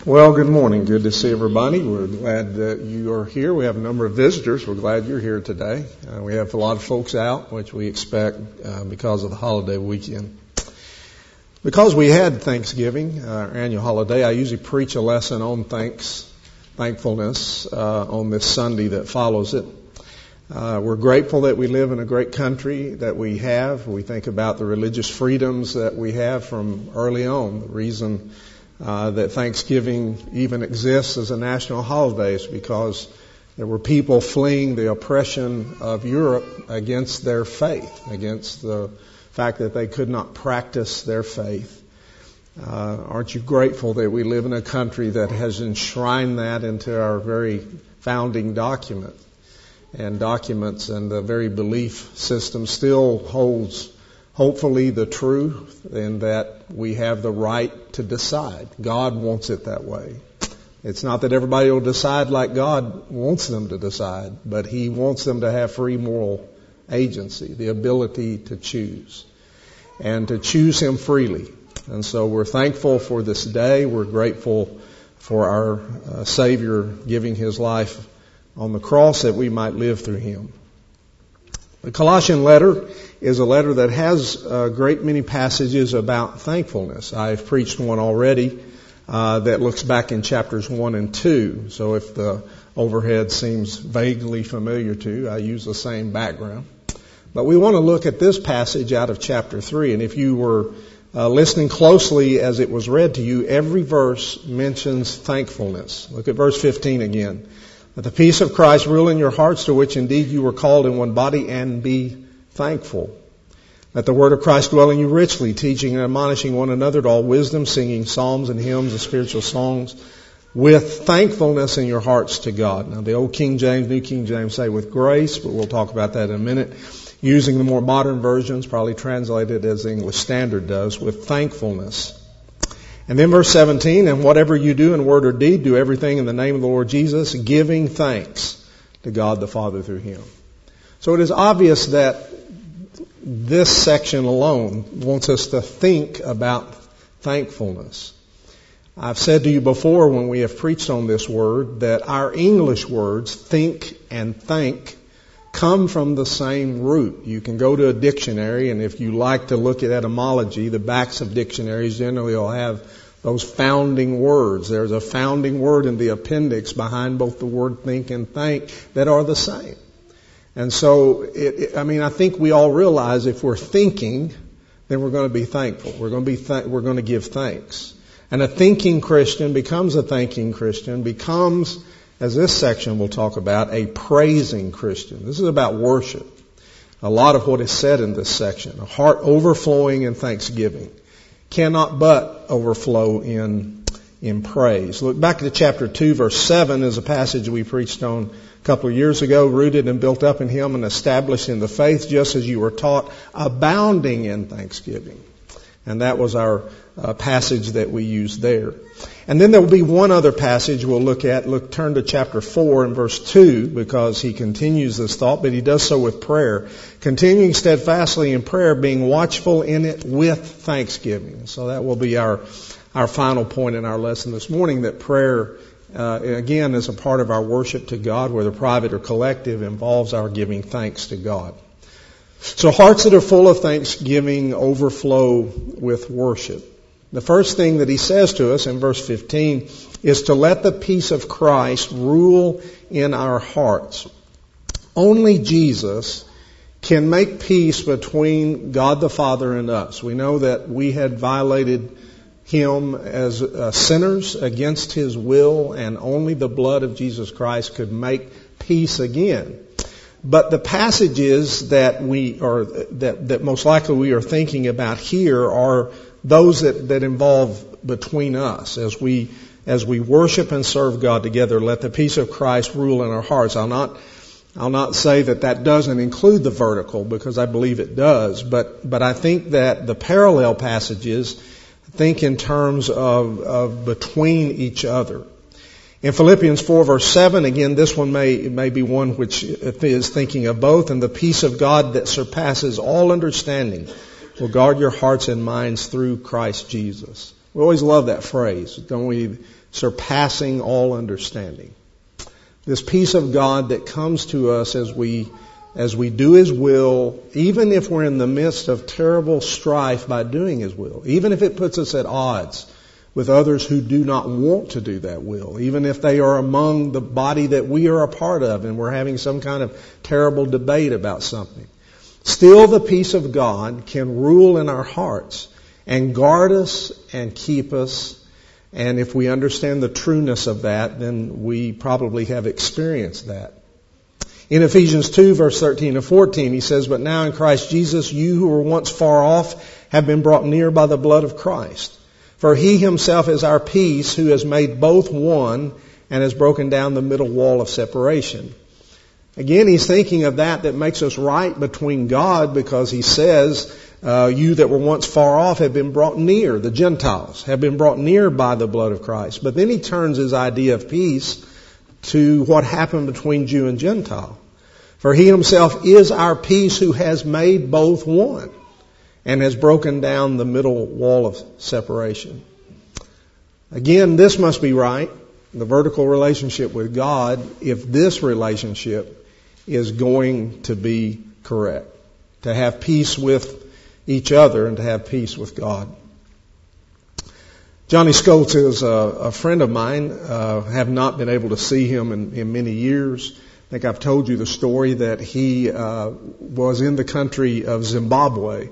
Well, good morning. Good to see everybody. We're glad that you are here. We have a number of visitors. We're glad you're here today. We have a lot of folks out, which we expect because of the holiday weekend. Because we had Thanksgiving, our annual holiday, I usually preach a lesson on thankfulness on this Sunday that follows it. We're grateful that we live in a great country that we have. We think about the religious freedoms that we have from early on. The reason that Thanksgiving even exists as a national holiday is because there were people fleeing the oppression of Europe against their faith, against the fact that they could not practice their faith. Aren't you grateful that we live in a country that has enshrined that into our very founding document? And documents and the very belief system still holds, hopefully, the truth in that we have the right to decide. God wants it that way. It's not that everybody will decide like God wants them to decide, but He wants them to have free moral agency, the ability to choose, and to choose Him freely. And so we're thankful for this day. We're grateful for our Savior giving His life on the cross that we might live through Him. The Colossian letter is a letter that has a great many passages about thankfulness. I've preached one already that looks back in chapters 1 and 2. So if the overhead seems vaguely familiar to you, I use the same background. But we want to look at this passage out of chapter 3. And if you were listening closely as it was read to you, every verse mentions thankfulness. Look at verse 15 again. Let the peace of Christ rule in your hearts, to which indeed you were called in one body, and be thankful. Let the word of Christ dwell in you richly, teaching and admonishing one another to all wisdom, singing psalms and hymns and spiritual songs, with thankfulness in your hearts to God. Now the old King James, New King James say with grace, but we'll talk about that in a minute. Using the more modern versions, probably translated as the English Standard does, with thankfulness. And then verse 17, and whatever you do in word or deed, do everything in the name of the Lord Jesus, giving thanks to God the Father through Him. So it is obvious that this section alone wants us to think about thankfulness. I've said to you before when we have preached on this word that our English words, think and thank, come from the same root. You can go to a dictionary, and if you like to look at etymology, the backs of dictionaries generally will have those founding words. There's a founding word in the appendix behind both the word think and thank that are the same. And so, I think we all realize if we're thinking, then we're going to be thankful. We're going to give thanks. And a thinking Christian becomes a thanking Christian, becomes, as this section will talk about, a praising Christian. This is about worship. A lot of what is said in this section, a heart overflowing in thanksgiving, cannot but overflow in praise. Look back to chapter 2, verse 7 is a passage we preached on a couple of years ago, rooted and built up in Him and established in the faith, just as you were taught, abounding in thanksgiving. And that was our passage that we used there. And then there will be one other passage we'll look at. Turn to chapter 4 and verse 2, because he continues this thought, but he does so with prayer. Continuing steadfastly in prayer, being watchful in it with thanksgiving. So that will be our final point in our lesson this morning, that prayer, again, is a part of our worship to God, whether private or collective, involves our giving thanks to God. So hearts that are full of thanksgiving overflow with worship. The first thing that he says to us in verse 15 is to let the peace of Christ rule in our hearts. Only Jesus can make peace between God the Father and us. We know that we had violated Him as sinners against His will, and only the blood of Jesus Christ could make peace again. But the passages that that most likely we are thinking about here are those that involve between us as we worship and serve God together. Let the peace of Christ rule in our hearts. I'll not say that doesn't include the vertical, because I believe it does. But I think that the parallel passages think in terms of between each other. In Philippians 4 verse 7, again, this one may be one which is thinking of both. And the peace of God that surpasses all understanding will guard your hearts and minds through Christ Jesus. We always love that phrase, don't we? Surpassing all understanding. This peace of God that comes to us as we do His will, even if we're in the midst of terrible strife by doing His will, even if it puts us at odds with others who do not want to do that will, even if they are among the body that we are a part of and we're having some kind of terrible debate about something. Still, the peace of God can rule in our hearts and guard us and keep us. And if we understand the trueness of that, then we probably have experienced that. In Ephesians 2, verse 13 and 14, he says, "But now in Christ Jesus, you who were once far off have been brought near by the blood of Christ. For He Himself is our peace, who has made both one and has broken down the middle wall of separation." Again, he's thinking of that makes us right between God, because he says, you that were once far off have been brought near. The Gentiles have been brought near by the blood of Christ. But then he turns his idea of peace to what happened between Jew and Gentile. For He Himself is our peace, who has made both one and has broken down the middle wall of separation. Again, this must be right, the vertical relationship with God, if this relationship is going to be correct. To have peace with each other and to have peace with God. Johnny Scholz is a friend of mine. Have not been able to see him in many years. I think I've told you the story that he was in the country of Zimbabwe,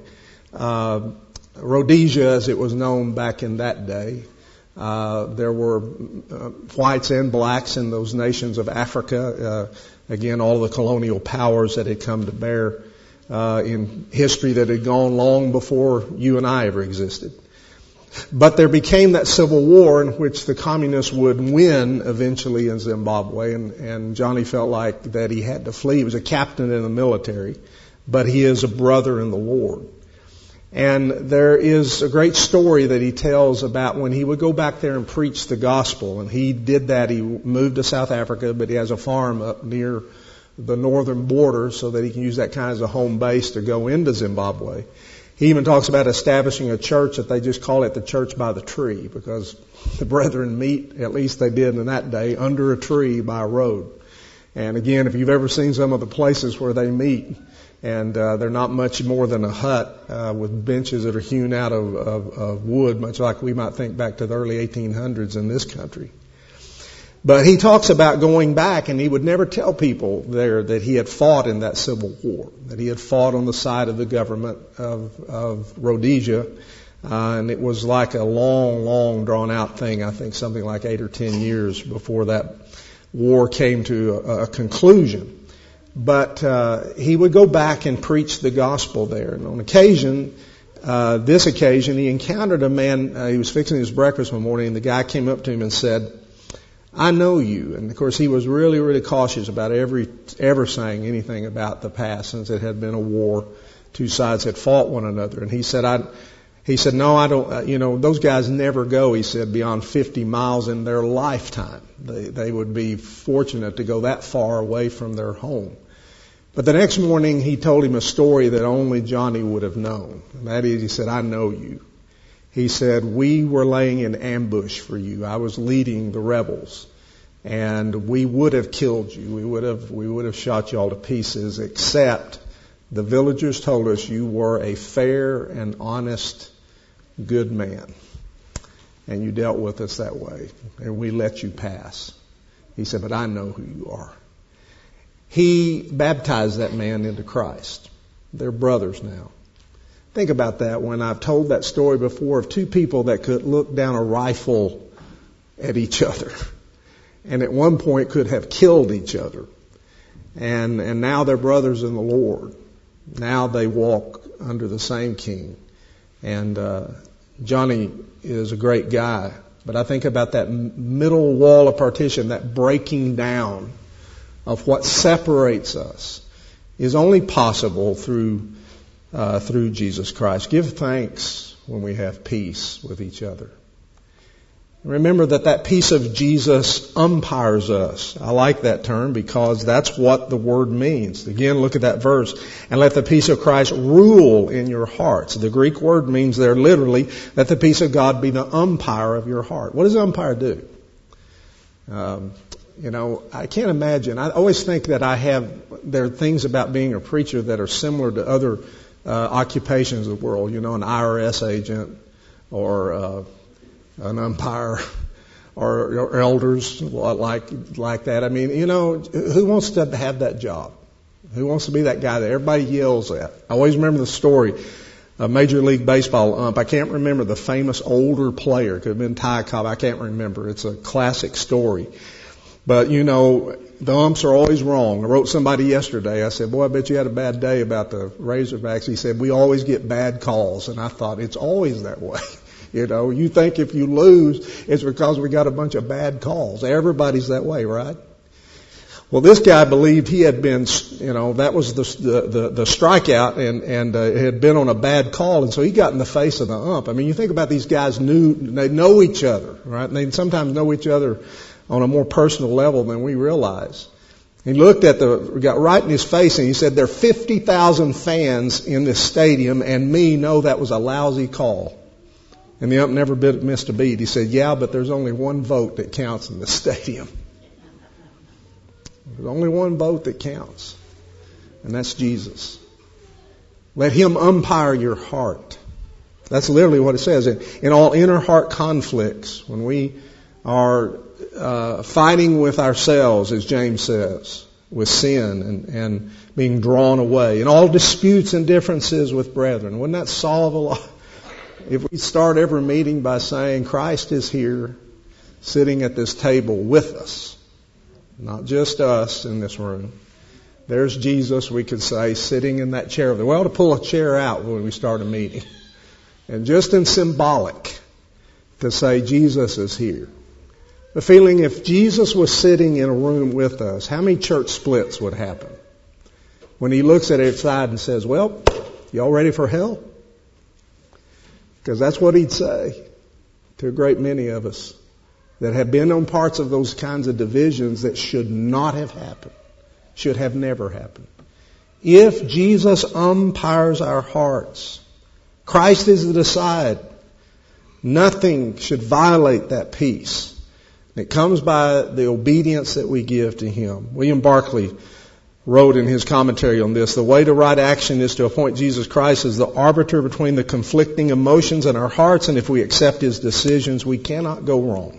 Rhodesia as it was known back in that day. There were whites and blacks in those nations of Africa. Again, all the colonial powers that had come to bear in history that had gone long before you and I ever existed. But there became that civil war in which the communists would win eventually in Zimbabwe, and Johnny felt like that he had to flee. He was a captain in the military, but he is a brother in the Lord. And there is a great story that he tells about when he would go back there and preach the gospel. And he did that. He moved to South Africa, but he has a farm up near the northern border so that he can use that kind of as a home base to go into Zimbabwe. He even talks about establishing a church that they just call it the church by the tree, because the brethren meet, at least they did in that day, under a tree by a road. And again, if you've ever seen some of the places where they meet, and they're not much more than a hut with benches that are hewn out of wood, much like we might think back to the early 1800s in this country. But he talks about going back, and he would never tell people there that he had fought in that civil war, that he had fought on the side of the government of Rhodesia. And it was like a long drawn out thing, I think something like 8 or 10 years before that war came to a conclusion. But he would go back and preach the gospel there. And on this occasion, he encountered a man. He was fixing his breakfast one morning, and the guy came up to him and said, "I know you." And of course, he was really cautious about ever saying anything about the past, since it had been a war. Two sides had fought one another. And he said, "No, I don't. Those guys never go," he said, "beyond 50 miles in their lifetime. They would be fortunate to go that far away from their home." But the next morning, he told him a story that only Johnny would have known. And that is, he said, "I know you." He said, "We were laying in ambush for you. I was leading the rebels, and we would have killed you. We would have shot you all to pieces, except the villagers told us you were a fair and honest, good man, and you dealt with us that way, and we let you pass." He said, "But I know who you are." He baptized that man into Christ. They're brothers now. Think about that. When I've told that story before of two people that could look down a rifle at each other, and at one point could have killed each other, and now they're brothers in the Lord. Now they walk under the same King. And Johnny is a great guy, but I think about that middle wall of partition, that breaking down of what separates us, is only possible through Jesus Christ. Give thanks when we have peace with each other. Remember that piece of Jesus umpires us. I like that term because that's what the word means. Again, look at that verse. And let the peace of Christ rule in your hearts. The Greek word means there literally, let the peace of God be the umpire of your heart. What does the umpire do? I can't imagine. I always think that there are things about being a preacher that are similar to other occupations of the world. An IRS agent or an umpire or elders like that. I mean, who wants to have that job? Who wants to be that guy that everybody yells at? I always remember the story of Major League Baseball ump. I can't remember the famous older player. It could have been Ty Cobb. I can't remember. It's a classic story. But, the umps are always wrong. I wrote somebody yesterday. I said, boy, I bet you had a bad day about the Razorbacks. He said, we always get bad calls. And I thought, it's always that way. You think if you lose, it's because we got a bunch of bad calls. Everybody's that way, right? Well, this guy believed he had been, that was the strikeout and had been on a bad call. And so he got in the face of the ump. I mean, you think about these guys they know each other, right? And they sometimes know each other on a more personal level than we realize. He got right in his face and he said, there are 50,000 fans in this stadium and me know that was a lousy call. And the ump never missed a beat. He said, yeah, but there's only one vote that counts in the stadium. There's only one vote that counts. And that's Jesus. Let him umpire your heart. That's literally what it says. In all inner heart conflicts, when we are fighting with ourselves, as James says, with sin and being drawn away, in all disputes and differences with brethren, wouldn't that solve a lot? If we start every meeting by saying, Christ is here, sitting at this table with us, not just us in this room. There's Jesus, we could say, sitting in that chair. We ought to pull a chair out when we start a meeting. And just in symbolic, to say, Jesus is here. The feeling if Jesus was sitting in a room with us, how many church splits would happen? When he looks at each side and says, well, y'all ready for hell? Because that's what he'd say to a great many of us that have been on parts of those kinds of divisions that should not have happened, should have never happened. If Jesus umpires our hearts, Christ is to decide. Nothing should violate that peace. It comes by the obedience that we give to him. William Barclay wrote in his commentary on this, the way to right action is to appoint Jesus Christ as the arbiter between the conflicting emotions in our hearts, and if we accept his decisions, we cannot go wrong.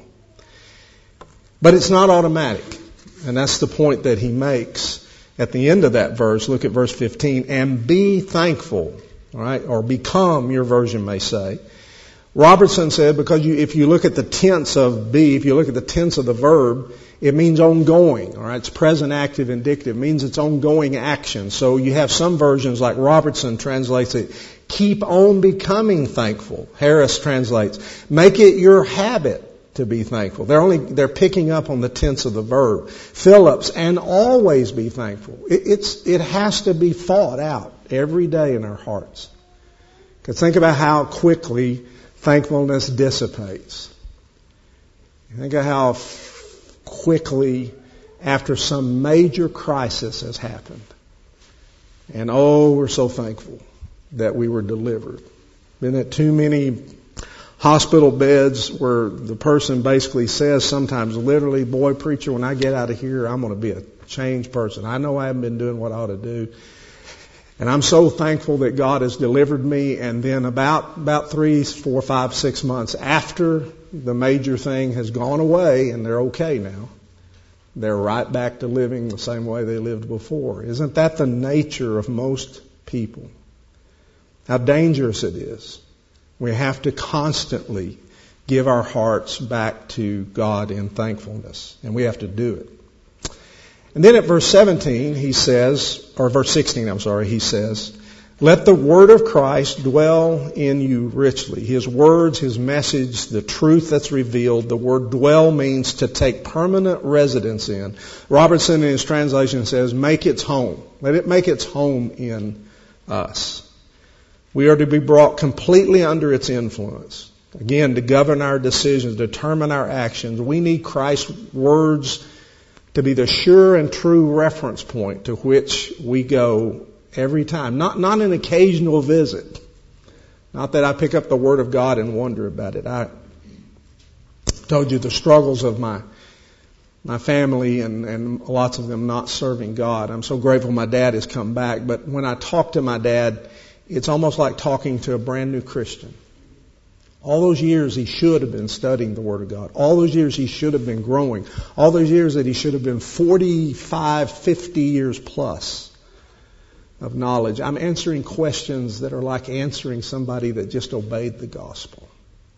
But it's not automatic, and that's the point that he makes at the end of that verse. Look at verse 15, and be thankful, all right, or become, your version may say. Robertson said, because if you look at the tense of be, if you look at the tense of the verb, it means ongoing. All right, it's present active indicative. It means it's ongoing action. So you have some versions like Robertson translates it, keep on becoming thankful. Harris translates, make it your habit to be thankful. They're picking up on the tense of the verb. Phillips, and always be thankful. It has to be fought out every day in our hearts. Because think about how quickly thankfulness dissipates. Think of how quickly after some major crisis has happened. And we're so thankful that we were delivered. Been at too many hospital beds where the person basically says sometimes literally, boy, preacher, when I get out of here, I'm going to be a changed person. I know I haven't been doing what I ought to do. And I'm so thankful that God has delivered me. And then about 3, 4, 5, 6 months after the major thing has gone away and they're okay now, they're right back to living the same way they lived before. Isn't that the nature of most people? How dangerous it is. We have to constantly give our hearts back to God in thankfulness. And we have to do it. And then at verse 17, he says, or verse 16, he says, let the word of Christ dwell in you richly. His words, his message, the truth that's revealed. The word dwell means to take permanent residence in. Robertson in his translation says, make its home. Let it make its home in us. We are to be brought completely under its influence. Again, to govern our decisions, determine our actions, we need Christ's words to be the sure and true reference point to which we go every time. Not an occasional visit. Not that I pick up the Word of God and wonder about it. I told you the struggles of my family and lots of them not serving God. I'm so grateful my dad has come back. But when I talk to my dad, it's almost like talking to a brand new Christian. All those years he should have been studying the Word of God. All those years he should have been growing. All those years that he should have been 45, 50 years plus of knowledge. I'm answering questions that are like answering somebody that just obeyed the gospel.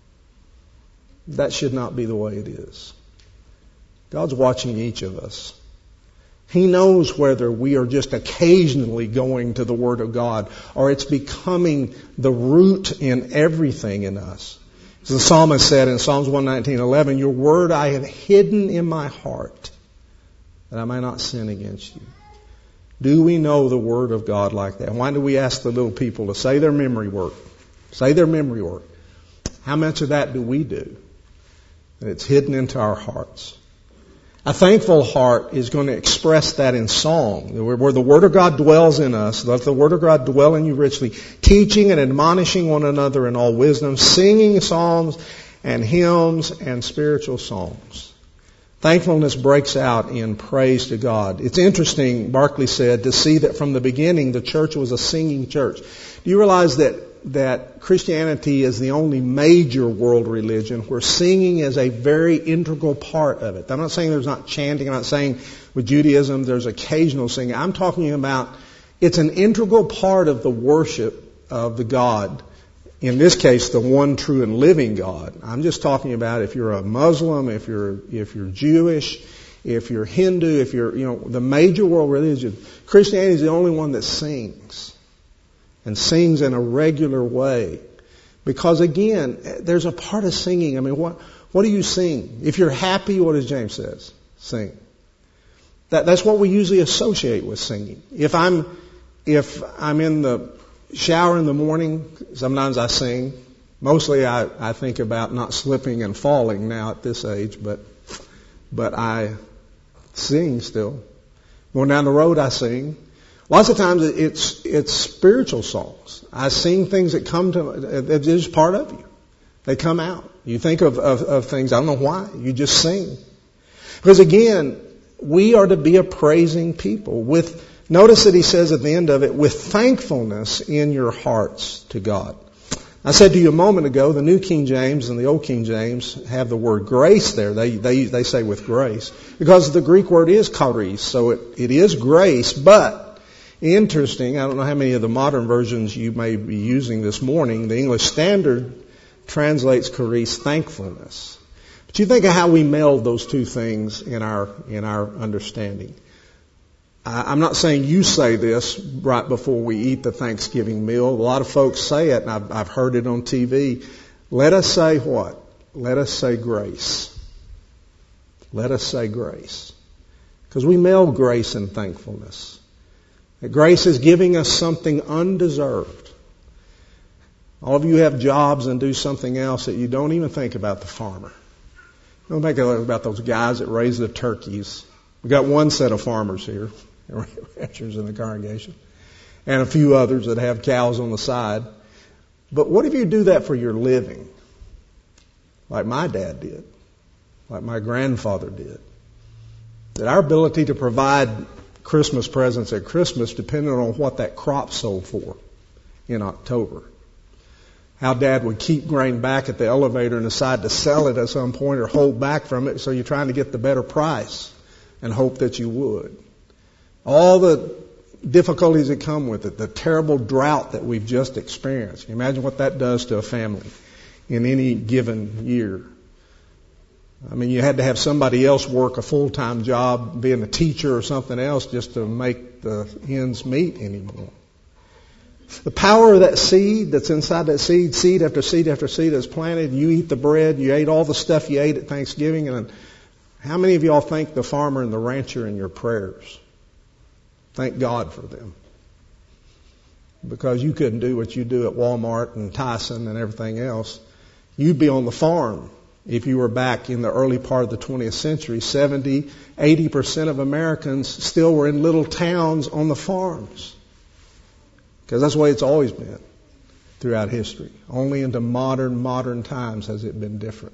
That should not be the way it is. God's watching each of us. He knows whether we are just occasionally going to the Word of God or it's becoming the root in everything in us. As the psalmist said in Psalms 119:11, your Word I have hidden in my heart that I may not sin against you. Do we know the Word of God like that? Why do we ask the little people to say their memory work? Say their memory work. How much of that do we do? And it's hidden into our hearts. A thankful heart is going to express that in song, where the Word of God dwells in us. Let the Word of God dwell in you richly, teaching and admonishing one another in all wisdom, singing psalms and hymns and spiritual songs. Thankfulness breaks out in praise to God. It's interesting, Barclay said, to see that from the beginning the church was a singing church. Do you realize that Christianity is the only major world religion where singing is a very integral part of it? I'm not saying there's not chanting. I'm not saying with Judaism there's occasional singing. I'm talking about it's an integral part of the worship of the God. In this case, the one true and living God. I'm just talking about if you're a Muslim, if you're Jewish, if you're Hindu, if you're, the major world religion. Christianity is the only one that sings. And sings in a regular way. Because again, there's a part of singing. I mean, what do you sing? If you're happy, what does James says? Sing. That's what we usually associate with singing. If I'm in the shower in the morning, sometimes I sing. Mostly I think about not slipping and falling now at this age, but I sing still. Going down the road, I sing. Lots of times it's spiritual songs. I sing things that come to, it's just part of you. They come out. You think of things, I don't know why. You just sing. Because again, we are to be a praising people. Notice that he says at the end of it, with thankfulness in your hearts to God. I said to you a moment ago, the New King James and the Old King James have the word grace there. They say with grace. Because the Greek word is charis, so it is grace, but interesting, I don't know how many of the modern versions you may be using this morning. The English Standard translates charis thankfulness. But you think of how we meld those two things in our understanding. I'm not saying you say this right before we eat the Thanksgiving meal. A lot of folks say it, and I've heard it on TV. Let us say what? Let us say grace. Let us say grace. Because we meld grace and thankfulness. That grace is giving us something undeserved. All of you have jobs and do something else that you don't even think about the farmer. Don't think about those guys that raise the turkeys. We've got one set of farmers here, ranchers in the congregation, and a few others that have cows on the side. But what if you do that for your living? Like my dad did. Like my grandfather did. That our ability to provide Christmas presents at Christmas depended on what that crop sold for in October. How Dad would keep grain back at the elevator and decide to sell it at some point or hold back from it, so you're trying to get the better price and hope that you would. All the difficulties that come with it, the terrible drought that we've just experienced. Can you imagine what that does to a family in any given year? I mean, you had to have somebody else work a full-time job, being a teacher or something else, just to make the ends meet anymore. The power of that seed that's inside that seed after seed after seed that's planted, you eat the bread, you ate all the stuff you ate at Thanksgiving, and how many of y'all thank the farmer and the rancher in your prayers? Thank God for them. Because you couldn't do what you do at Walmart and Tyson and everything else. You'd be on the farm if you were back in the early part of the 20th century. 70, 80% of Americans still were in little towns on the farms. Because that's the way it's always been throughout history. Only into modern times has it been different.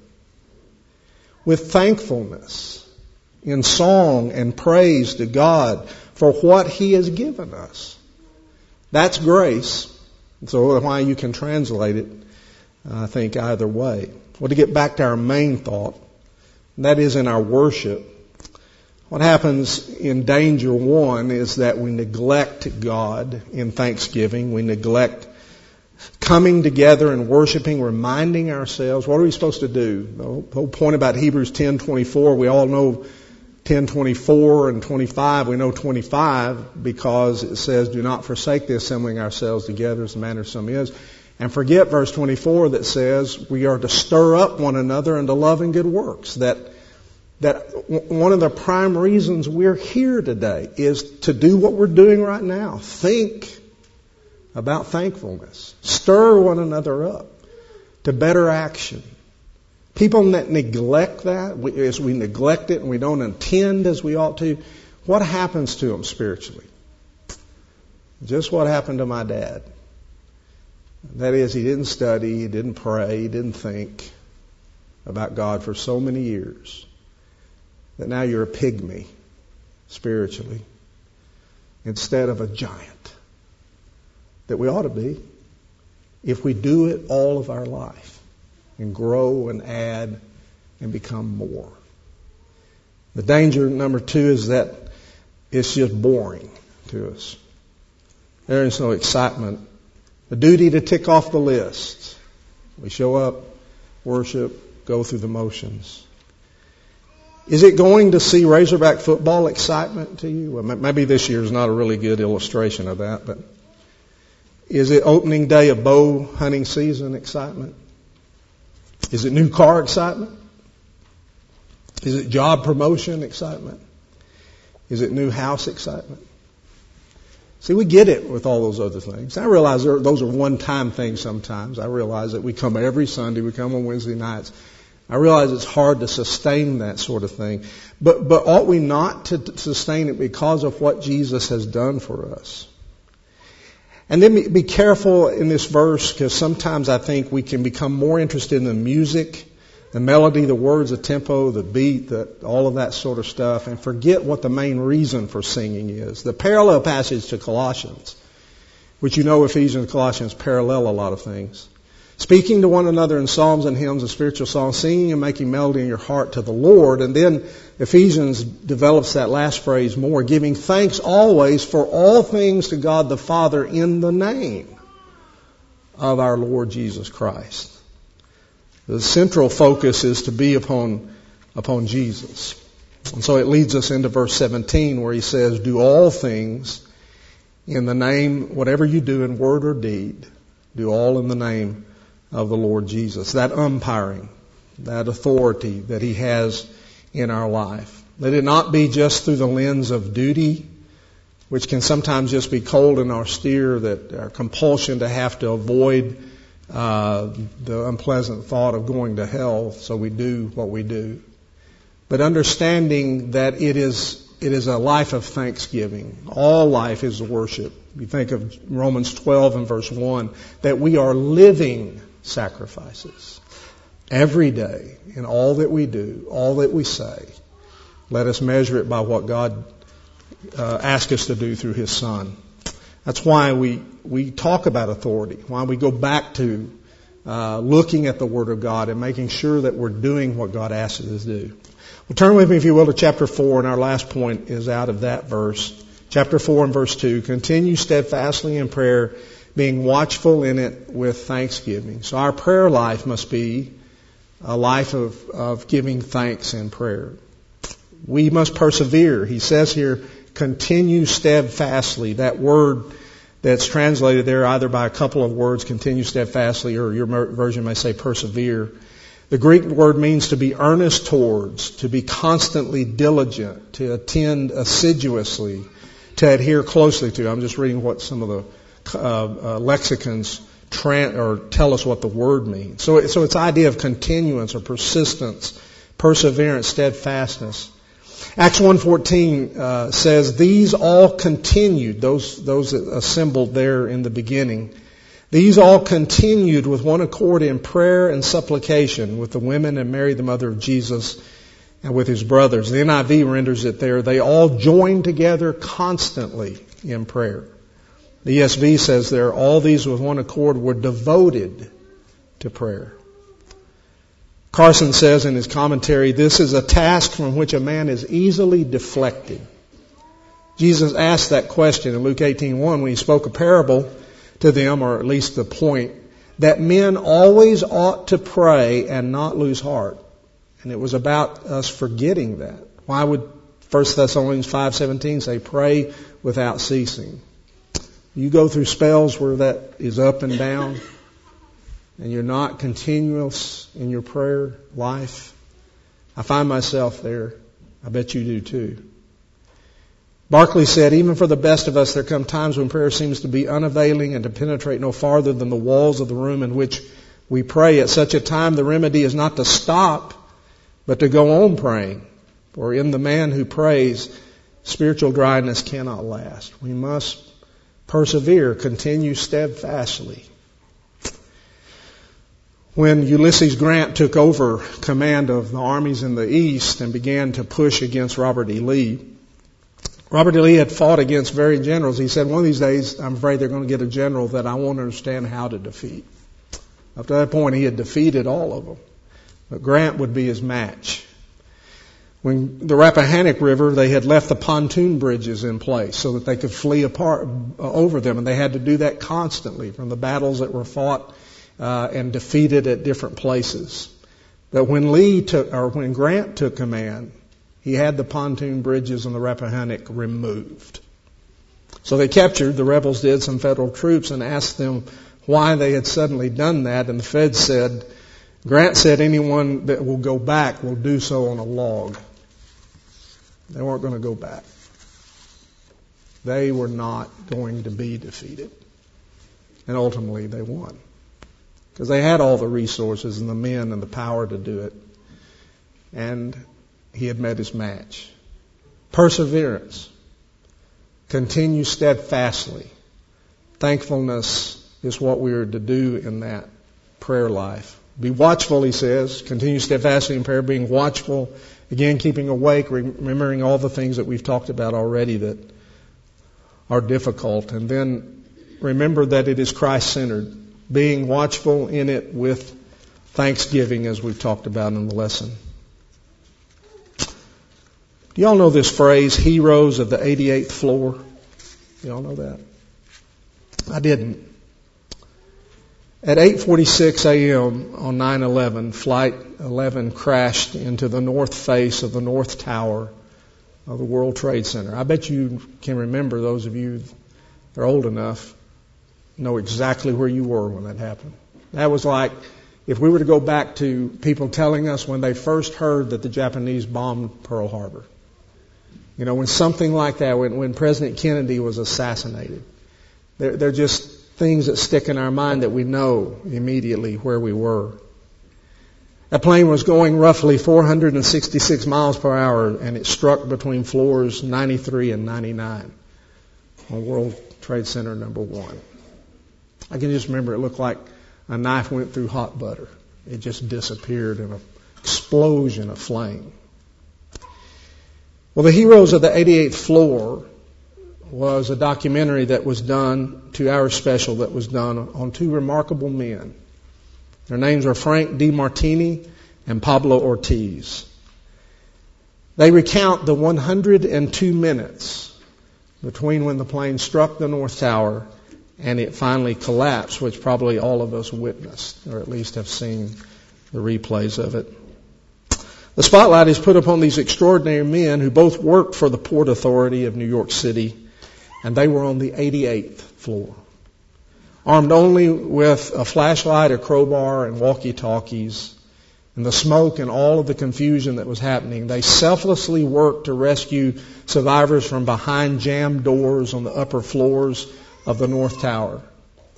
With thankfulness, in song and praise to God for what He has given us. That's grace. So why you can translate it, I think, either way. Well, to get back to our main thought, that is in our worship. What happens in danger one is that we neglect God in thanksgiving. We neglect coming together and worshiping, reminding ourselves. What are we supposed to do? The whole point about Hebrews 10:24, we all know 10:24 and 25. We know 25 because it says, do not forsake the assembling ourselves together as the manner of some is. And forget verse 24 that says we are to stir up one another into love and good works. That one of the prime reasons we're here today is to do what we're doing right now. Think about thankfulness. Stir one another up to better action. People that neglect that, as we neglect it and we don't attend as we ought to, what happens to them spiritually? Just what happened to my dad. That is, he didn't study, he didn't pray, he didn't think about God for so many years that now you're a pygmy spiritually instead of a giant that we ought to be if we do it all of our life and grow and add and become more. The danger number two is that it's just boring to us. There is no excitement. The duty to tick off the list. We show up, worship, go through the motions. Is it going to see Razorback football excitement to you? Well, maybe this year is not a really good illustration of that, but is it opening day of bow hunting season excitement? Is it new car excitement? Is it job promotion excitement? Is it new house excitement? See, we get it with all those other things. I realize those are one-time things sometimes. I realize that we come every Sunday, we come on Wednesday nights. I realize it's hard to sustain that sort of thing. But ought we not to sustain it because of what Jesus has done for us? And then be careful in this verse, because sometimes I think we can become more interested in the music, the melody, the words, the tempo, the beat, all of that sort of stuff, and forget what the main reason for singing is. The parallel passage to Colossians, which you know Ephesians and Colossians parallel a lot of things. Speaking to one another in psalms and hymns and spiritual songs, singing and making melody in your heart to the Lord. And then Ephesians develops that last phrase more, giving thanks always for all things to God the Father in the name of our Lord Jesus Christ. The central focus is to be upon Jesus. And so it leads us into verse 17 where he says, do all things in the name, whatever you do in word or deed, do all in the name of the Lord Jesus. That umpiring, that authority that He has in our life. Let it not be just through the lens of duty, which can sometimes just be cold and austere, that our compulsion to have to avoid the unpleasant thought of going to hell, so we do what we do. But understanding that it is a life of thanksgiving. All life is worship. You think of Romans 12 and verse 1, that we are living sacrifices. Every day, in all that we do, all that we say, let us measure it by what God asked us to do through His Son. That's why we talk about authority, why we go back to looking at the Word of God and making sure that we're doing what God asks us to do. Well, turn with me, if you will, to chapter 4, and our last point is out of that verse. Chapter 4 and verse 2, continue steadfastly in prayer, being watchful in it with thanksgiving. So our prayer life must be a life of giving thanks in prayer. We must persevere. He says here, continue steadfastly. That word that's translated there either by a couple of words, continue steadfastly, or your version may say persevere. The Greek word means to be earnest towards, to be constantly diligent, to attend assiduously, to adhere closely to. I'm just reading what some of the lexicons or tell us what the word means. So it's the idea of continuance or persistence, perseverance, steadfastness. Acts 1:14 says, these all continued, those assembled there in the beginning, these all continued with one accord in prayer and supplication with the women and Mary, the mother of Jesus, and with his brothers. The NIV renders it there, they all joined together constantly in prayer. The ESV says there, all these with one accord were devoted to prayer. Carson says in his commentary, this is a task from which a man is easily deflected. Jesus asked that question in Luke 18:1 when he spoke a parable to them, or at least the point, that men always ought to pray and not lose heart. And it was about us forgetting that. Why would 1 Thessalonians 5:17 say, pray without ceasing? You go through spells where that is up and down, and you're not continuous in your prayer life. I find myself there. I bet you do too. Barclay said, even for the best of us, there come times when prayer seems to be unavailing and to penetrate no farther than the walls of the room in which we pray. At such a time, the remedy is not to stop, but to go on praying. For in the man who prays, spiritual dryness cannot last. We must persevere, continue steadfastly. When Ulysses Grant took over command of the armies in the East and began to push against Robert E. Lee, Robert E. Lee had fought against various generals. He said, one of these days, I'm afraid they're going to get a general that I won't understand how to defeat. Up to that point, he had defeated all of them. But Grant would be his match. When the Rappahannock River, they had left the pontoon bridges in place so that they could flee apart over them. And they had to do that constantly from the battles that were fought and defeated at different places. But when when Grant took command, he had the pontoon bridges on the Rappahannock removed. So they captured, the rebels did, some federal troops and asked them why they had suddenly done that. And the feds said, Grant said anyone that will go back will do so on a log. They weren't going to go back. They were not going to be defeated. And ultimately they won. Because they had all the resources and the men and the power to do it. And he had met his match. Perseverance. Continue steadfastly. Thankfulness is what we are to do in that prayer life. Be watchful, he says. Continue steadfastly in prayer, being watchful. Again, keeping awake, remembering all the things that we've talked about already that are difficult. And then remember that it is Christ-centered. Being watchful in it with thanksgiving, as we've talked about in the lesson. Do y'all know this phrase, heroes of the 88th floor? Y'all know that? I didn't. At 8:46 a.m. on 9/11, Flight 11 crashed into the north face of the North Tower of the World Trade Center. I bet you can remember, those of you that are old enough, know exactly where you were when that happened. That was like if we were to go back to people telling us when they first heard that the Japanese bombed Pearl Harbor. You know, when something like that, when President Kennedy was assassinated, they're just things that stick in our mind that we know immediately where we were. That plane was going roughly 466 miles per hour, and it struck between floors 93 and 99 on World Trade Center number 1. I can just remember it looked like a knife went through hot butter. It just disappeared in an explosion of flame. Well, the Heroes of the 88th Floor was a documentary that was done, 2-hour special that was done on two remarkable men. Their names are Frank DeMartini and Pablo Ortiz. They recount the 102 minutes between when the plane struck the North Tower and it finally collapsed, which probably all of us witnessed, or at least have seen the replays of it. The spotlight is put upon these extraordinary men who both worked for the Port Authority of New York City, and they were on the 88th floor. Armed only with a flashlight, a crowbar, and walkie-talkies, and the smoke and all of the confusion that was happening, they selflessly worked to rescue survivors from behind jammed doors on the upper floors of the North Tower.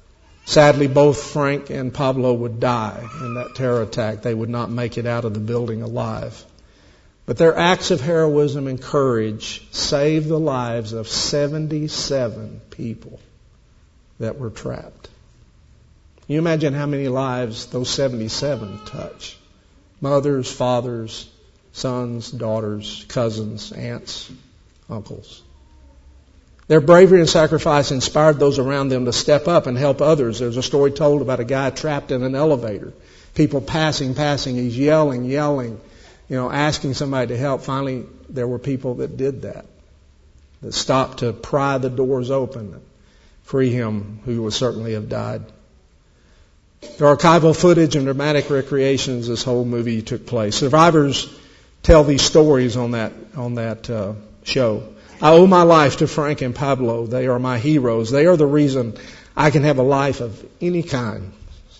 Sadly, both Frank and Pablo would die in that terror attack. They would not make it out of the building alive. But their acts of heroism and courage saved the lives of 77 people that were trapped. Can you imagine how many lives those 77 touch? Mothers, fathers, sons, daughters, cousins, aunts, uncles. Their bravery and sacrifice inspired those around them to step up and help others. There's a story told about a guy trapped in an elevator. People passing. He's yelling, asking somebody to help. Finally, there were people that did that stopped to pry the doors open and free him, who would certainly have died. There are archival footage and dramatic recreations this whole movie took place. Survivors tell these stories on that show. I owe my life to Frank and Pablo. They are my heroes. They are the reason I can have a life of any kind.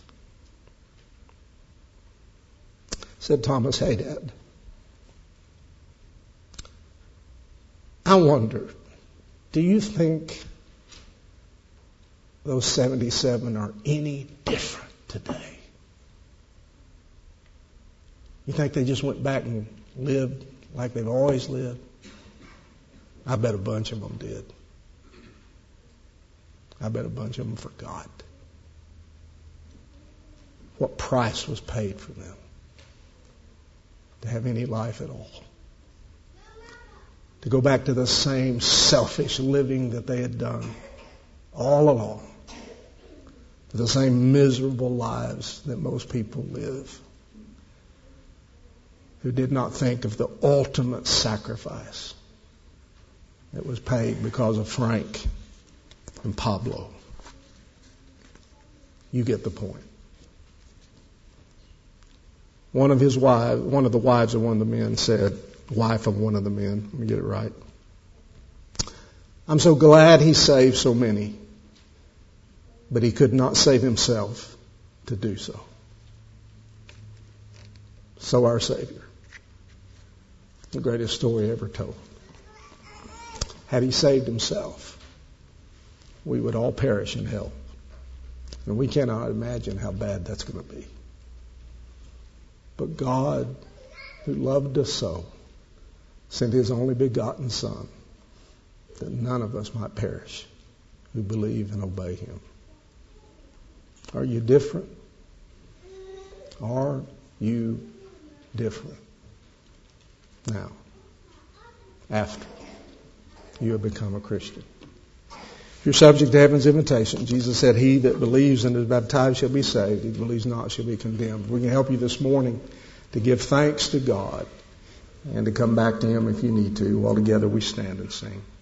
Said Thomas Haddad. I wonder, do you think those 77 are any different today? You think they just went back and lived like they've always lived? I bet a bunch of them did. I bet a bunch of them forgot what price was paid for them to have any life at all. To go back to the same selfish living that they had done all along. To the same miserable lives that most people live. Who did not think of the ultimate sacrifice that was paid because of Frank and Pablo. You get the point. One of the wives of one of the men said, wife of one of the men, let me get it right. I'm so glad he saved so many, but he could not save himself to do so. So our Savior, the greatest story ever told. Had he saved himself, we would all perish in hell. And we cannot imagine how bad that's going to be. But God, who loved us so, sent his only begotten Son, that none of us might perish who believe and obey him. Are you different? Are you different? Now, after you have become a Christian. If you're subject to heaven's invitation, Jesus said, he that believes and is baptized shall be saved. He that believes not shall be condemned. We can help you this morning to give thanks to God and to come back to him if you need to. While together we stand and sing.